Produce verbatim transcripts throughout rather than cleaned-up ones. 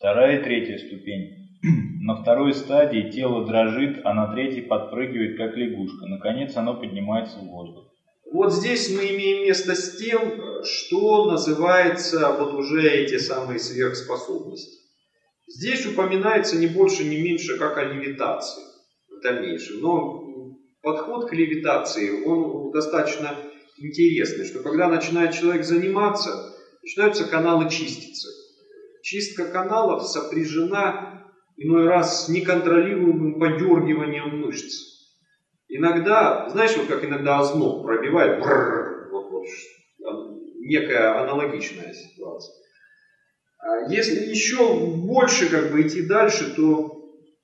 Вторая и третья ступень. На второй стадии тело дрожит, а на третьей подпрыгивает, как лягушка. Наконец оно поднимается в воздух. Вот здесь мы имеем место с тем, что называется вот уже эти самые сверхспособности. Здесь упоминается не больше, не меньше, как о левитации в дальнейшем. Но подход к левитации, он достаточно интересный, что когда начинает человек заниматься, начинаются каналы чиститься. Чистка каналов сопряжена иной раз с неконтролируемым подергиванием мышц. Иногда, знаешь, вот как иногда озноб пробивает, бррр, вот, вот, некая аналогичная ситуация. А если еще больше как бы идти дальше, то...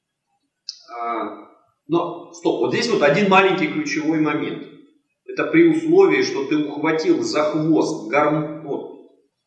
А, но, стоп, вот здесь вот один маленький ключевой момент. Это при условии, что ты ухватил за хвост гарм... вот,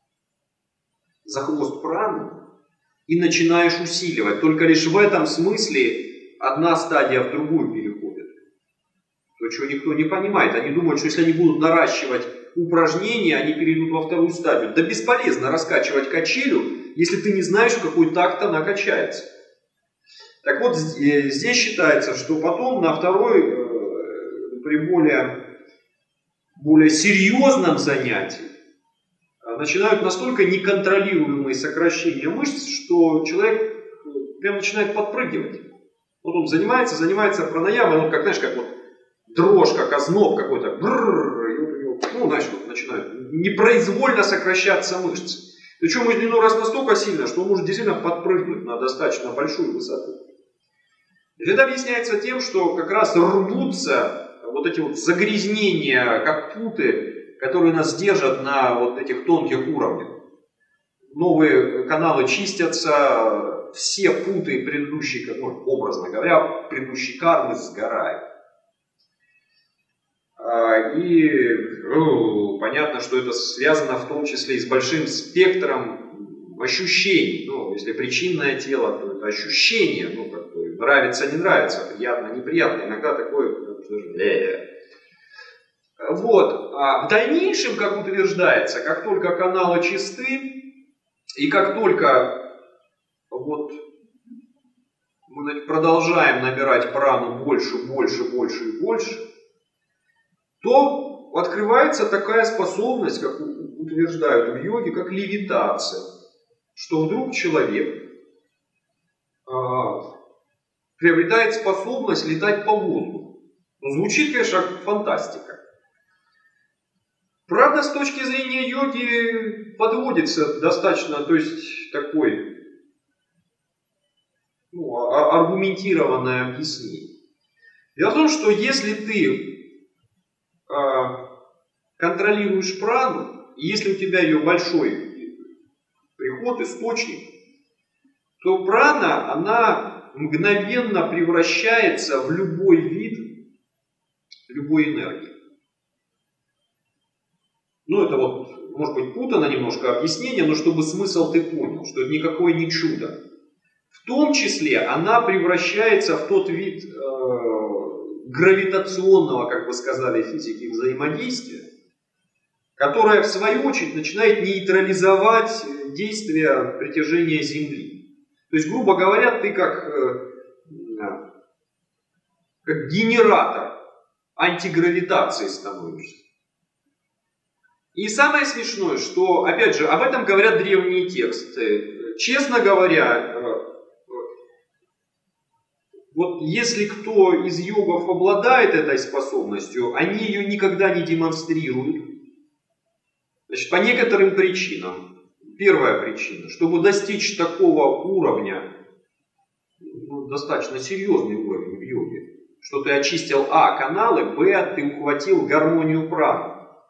за хвост прану и начинаешь усиливать. Только лишь в этом смысле одна стадия в другую переходит. То, чего никто не понимает. Они думают, что если они будут наращивать упражнения, они перейдут во вторую стадию. Да бесполезно раскачивать качелю, если ты не знаешь, в какой такт она качается. Так вот, здесь считается, что потом на второй, при более, более серьезном занятии, начинают настолько неконтролируемые сокращения мышц, что человек прям начинает подпрыгивать. Вот он занимается, занимается пранаямой, вот как, знаешь, как вот дрожь, как озноб какой-то, ну, знаешь, вот начинают непроизвольно сокращаться мышцы. Причем иной раз настолько сильно, что он может действительно подпрыгнуть на достаточно большую высоту. И это объясняется тем, что как раз рвутся вот эти вот загрязнения, как путы, которые нас держат на вот этих тонких уровнях. Новые каналы чистятся, все путы предыдущей, ну, образно говоря, предыдущей кармы сгорают. И ну, понятно, что это связано в том числе и с большим спектром ощущений. Ну, если причинное тело, то это ощущение, ну, как бы нравится, не нравится, приятно, неприятно. Иногда такое, ну, вот. А в дальнейшем, как утверждается, как только каналы чисты, и как только вот мы продолжаем набирать прану больше, больше, больше и больше, то открывается такая способность, как утверждают в йоге, как левитация. Что вдруг человек а, приобретает способность летать по воздуху. Ну, звучит, конечно, как фантастика. Правда, с точки зрения йоги подводится достаточно, то есть такой ну, аргументированное объяснение. Дело в том, что если ты контролируешь прану, и если у тебя ее большой приход, источник, то прана, она мгновенно превращается в любой вид, любой энергии. Ну, это вот, может быть, путано немножко объяснение, но чтобы смысл ты понял, что это никакое не чудо. В том числе она превращается в тот вид э, гравитационного, как бы сказали физики, взаимодействия, которое в свою очередь начинает нейтрализовать действие притяжения Земли. То есть, грубо говоря, ты как, как генератор антигравитации становишься. И самое смешное, что, опять же, об этом говорят древние тексты. Честно говоря, вот если кто из йогов обладает этой способностью, они ее никогда не демонстрируют. Значит, по некоторым причинам. Первая причина, чтобы достичь такого уровня, ну, достаточно серьезный уровень в йоге, что ты очистил а. каналы, б. ты ухватил гармонию праны.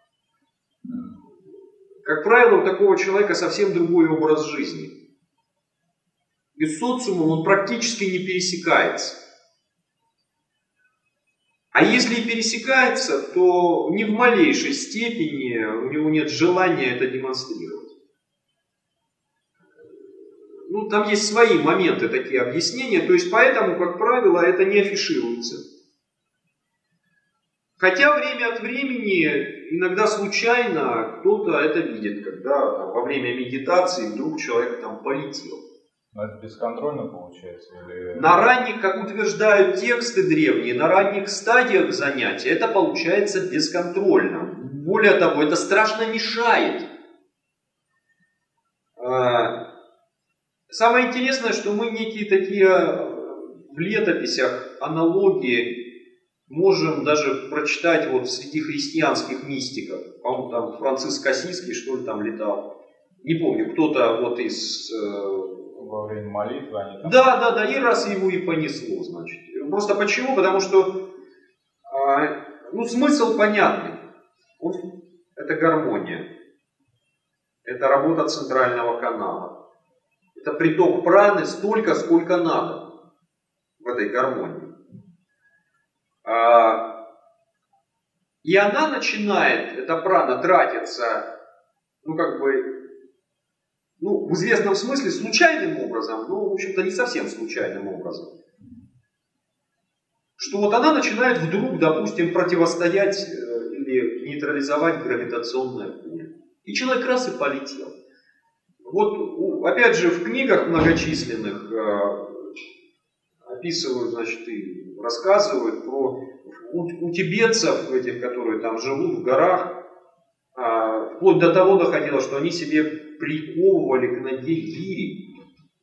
Как правило, у такого человека совсем другой образ жизни. И с социумом он практически не пересекается. А если и пересекается, то ни в малейшей степени у него нет желания это демонстрировать. Ну, там есть свои моменты, такие объяснения, то есть поэтому, как правило, это не афишируется. Хотя время от времени, иногда случайно, кто-то это видит, когда там, во время медитации вдруг человек там полетел. Но это бесконтрольно получается? Или... На ранних, как утверждают тексты древние, на ранних стадиях занятия это получается бесконтрольно. Более того, это страшно мешает. Самое интересное, что мы некие такие в летописях аналогии можем даже прочитать вот среди христианских мистиков. По-моему, там Франциск Ассизский, что ли, там летал. Не помню, кто-то вот из... Во время молитвы они там... Да, да, да, и раз его и понесло, значит. Просто почему? Потому что ну, смысл понятный. Вот это гармония. Это работа центрального канала. Это приток праны столько, сколько надо в этой гармонии. И она начинает, эта прана, тратиться, ну, как бы, ну, в известном смысле случайным образом, но, в общем-то, не совсем случайным образом. Что вот она начинает вдруг, допустим, противостоять или нейтрализовать гравитационное поле. И человек раз и полетел. Вот, опять же, в книгах многочисленных описывают, значит, и рассказывают про у, у тибетцев, этих, которые там живут в горах, а, вплоть до того доходило, что они себе приковывали к ноге гири.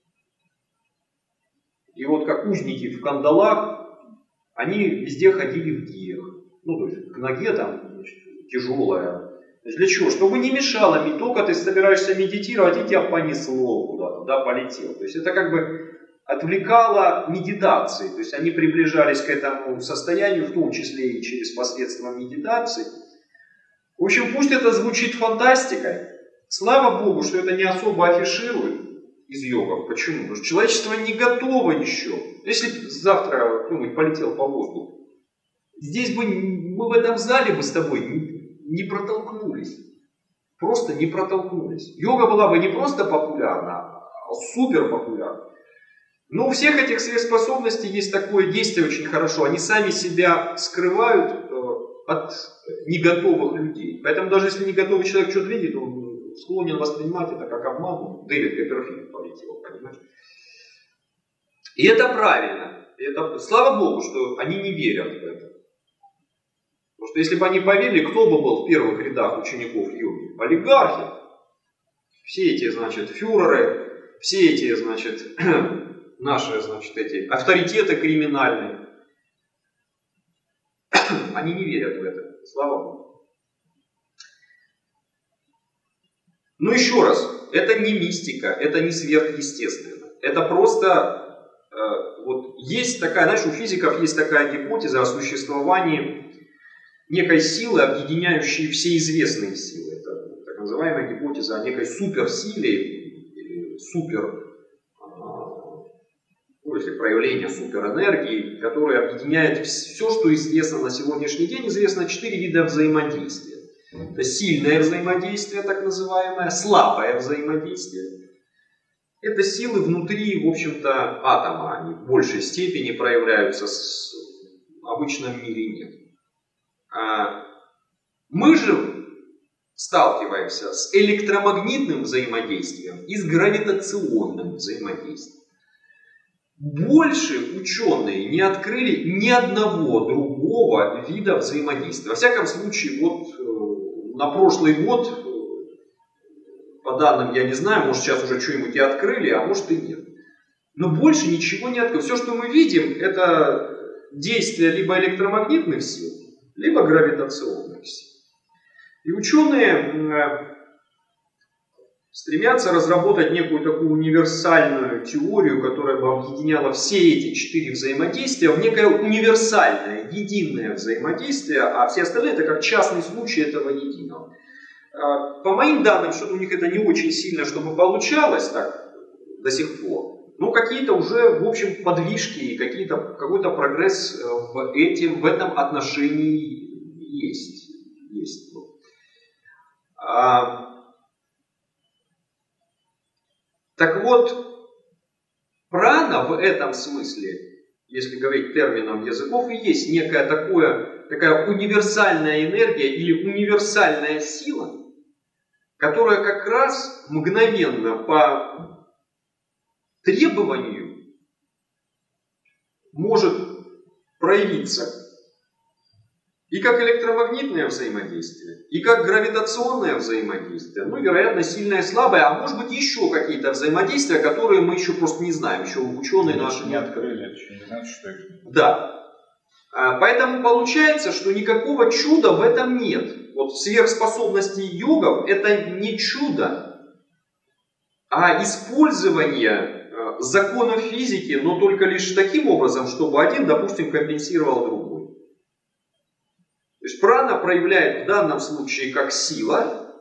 И вот как узники в кандалах, они везде ходили в гирях. Ну, то есть к ноге там, значит, тяжелая. Для чего? Чтобы не мешало, не только ты собираешься медитировать, и тебя понесло куда-то, да, полетел. То есть это как бы отвлекало медитации. То есть они приближались к этому состоянию, в том числе и через посредством медитации. В общем, пусть это звучит фантастикой. Слава Богу, что это не особо афиширует из йогов. Почему? Потому что человечество не готово еще. Если бы завтра кто-нибудь полетел по воздуху, здесь бы мы в этом зале бы с тобой не протолкнулись. Просто не протолкнулись. Йога была бы не просто популярна, а супер популярна. Но у всех этих сверхспособностей есть такое действие очень хорошо. Они сами себя скрывают э, от неготовых людей. Поэтому даже если неготовый человек что-то видит, он склонен воспринимать это как обман. Дэвид Копперфильд полетел, понимаешь? И это правильно. Это, слава Богу, что они не верят в это. Потому что если бы они поверили, кто бы был в первых рядах учеников йоги? Олигархи. Все эти, значит, фюреры, все эти, значит, наши, значит, эти авторитеты криминальные. Они не верят в это. Слава Богу. Но еще раз, это не мистика, это не сверхъестественно. Это просто, э, вот есть такая, знаешь, у физиков есть такая гипотеза о существовании некой силы, объединяющей все известные силы. Это так называемая гипотеза о некой суперсиле или супер, ну, если проявление суперэнергии, которая объединяет все, что известно на сегодняшний день. Известно четыре вида взаимодействия. Это сильное взаимодействие, так называемое, слабое взаимодействие. Это силы внутри, в общем-то, атома. Они в большей степени проявляются, в обычном мире нет. Мы же сталкиваемся с электромагнитным взаимодействием и с гравитационным взаимодействием. Больше ученые не открыли ни одного другого вида взаимодействия. Во всяком случае, вот на прошлый год, по данным я не знаю, может сейчас уже что-нибудь и открыли, а может и нет. Но больше ничего не открыли. Все, что мы видим, это действие либо электромагнитных сил, либо гравитационных сил. И ученые стремятся разработать некую такую универсальную теорию, которая бы объединяла все эти четыре взаимодействия в некое универсальное, единое взаимодействие, а все остальные это как частный случай этого единого. По моим данным, что у них это не очень сильно, чтобы получалось так до сих пор. Но какие-то уже, в общем, подвижки и какие-то, какой-то прогресс в, этим, в этом отношении есть. есть. А, так вот, прана в этом смысле, если говорить термином языков, и есть некая такое, такая универсальная энергия или универсальная сила, которая как раз мгновенно по требованию может проявиться и как электромагнитное взаимодействие, и как гравитационное взаимодействие, ну, вероятно, сильное и слабое, а может быть еще какие-то взаимодействия, которые мы еще просто не знаем, еще ученые мы наши не открыли, это еще не значит, что их... Да. Поэтому получается, что никакого чуда в этом нет. Вот сверхспособности йогов это не чудо, а использование законов физики, но только лишь таким образом, чтобы один, допустим, компенсировал другой. То есть прана проявляет в данном случае как сила,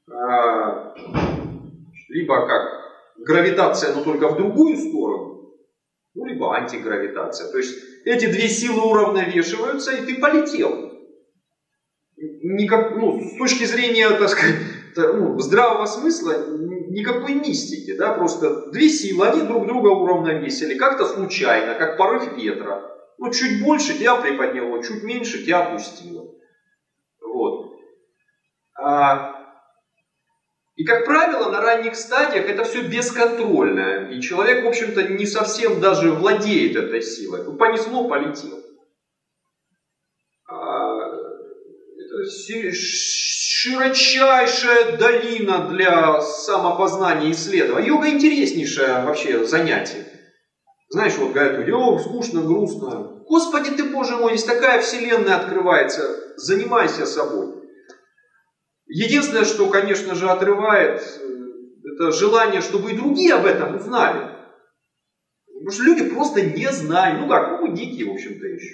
либо как гравитация, но только в другую сторону, ну, либо антигравитация. То есть эти две силы уравновешиваются, и ты полетел. Никак, ну, с точки зрения, так сказать, ну, здравого смысла, никакой мистики. Да? Просто две силы, они друг друга уравновесили, как-то случайно, как порыв ветра. Ну, чуть больше тебя приподняло, чуть меньше тебя опустило. Вот. А, и, как правило, на ранних стадиях это все бесконтрольно. И человек, в общем-то, не совсем даже владеет этой силой. Ну, понесло, полетел. А, это широчайшая долина для самопознания и исследования. Йога интереснейшее вообще занятие. Знаешь, вот говорят, йога, скучно, грустно. Господи ты, Боже мой, здесь такая вселенная открывается. Занимайся собой. Единственное, что, конечно же, отрывает, это желание, чтобы и другие об этом узнали. Потому что люди просто не знают. Ну как, ну мы дикие, в общем-то, еще.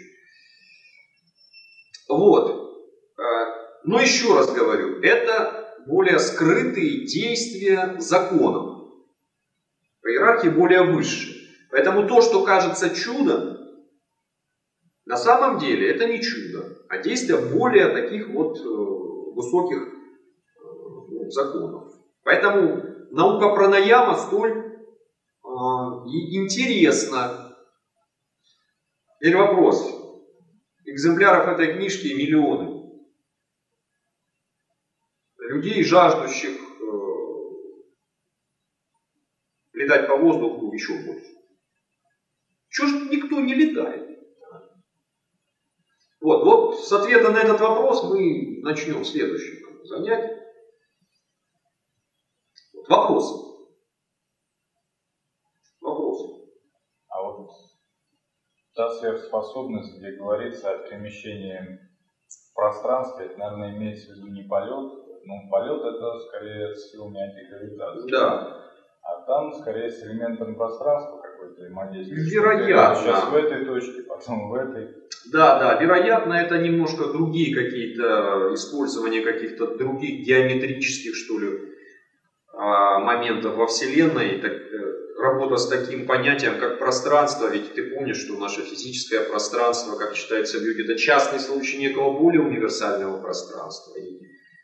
Вот. Но еще раз говорю, это более скрытые действия законов. По иерархии более высшие. Поэтому то, что кажется чудом, на самом деле это не чудо, а действие более таких вот высоких ну, законов. Поэтому наука пранаяма столь э, интересна. Теперь вопрос. Экземпляров этой книжки миллионы. Людей, жаждущих э, летать по воздуху, еще больше. Чего же никто не летает? Вот, вот с ответа на этот вопрос мы начнем следующее занятие. Вот, вопросы. Вопросы. А вот та сверхспособность, где говорится о перемещении в пространстве, это, наверное, имеется в виду не полет. Ну, полет это скорее с силами антигравитации. Да. А там скорее с элементом пространства какой-то взаимодействие. Вероятно. Сейчас в этой точке, потом в этой. Да, да, вероятно, это немножко другие какие-то использования каких-то других геометрических, что ли, моментов во Вселенной. Так, работа с таким понятием, как пространство. Ведь ты помнишь, что наше физическое пространство, как считается в йоге, это частный случай некого более универсального пространства. И,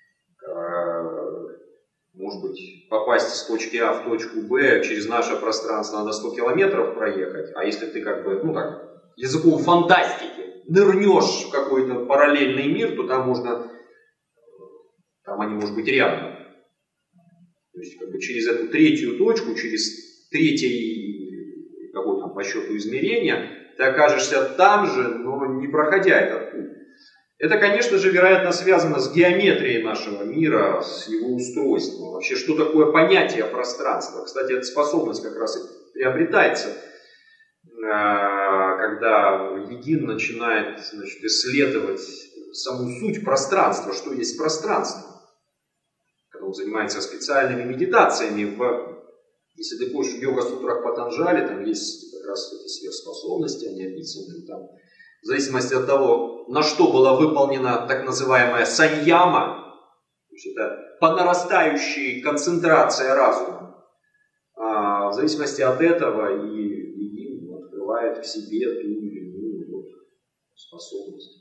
может быть, попасть с точки А в точку Б через наше пространство надо сто километров проехать, а если ты как бы, ну так, языком фантастики нырнешь в какой-то параллельный мир, то там можно, там они, может быть, рядом. То есть, как бы через эту третью точку, через третье, какое там по счету измерения, ты окажешься там же, но не проходя этот путь. Это, конечно же, вероятно, связано с геометрией нашего мира, с его устройством. Вообще, что такое понятие пространства? Кстати, эта способность как раз и приобретается, когда Егин начинает, значит, исследовать саму суть пространства, что есть пространство. Когда он занимается специальными медитациями, в, если ты помнишь, в йога-сутрах Патанджали, там есть как раз эти сверхспособности, они описаны там. В зависимости от того, на что была выполнена так называемая саньяма, то есть это по нарастающей концентрация разума, а в зависимости от этого и, и открывает в себе ту или иную вот способность.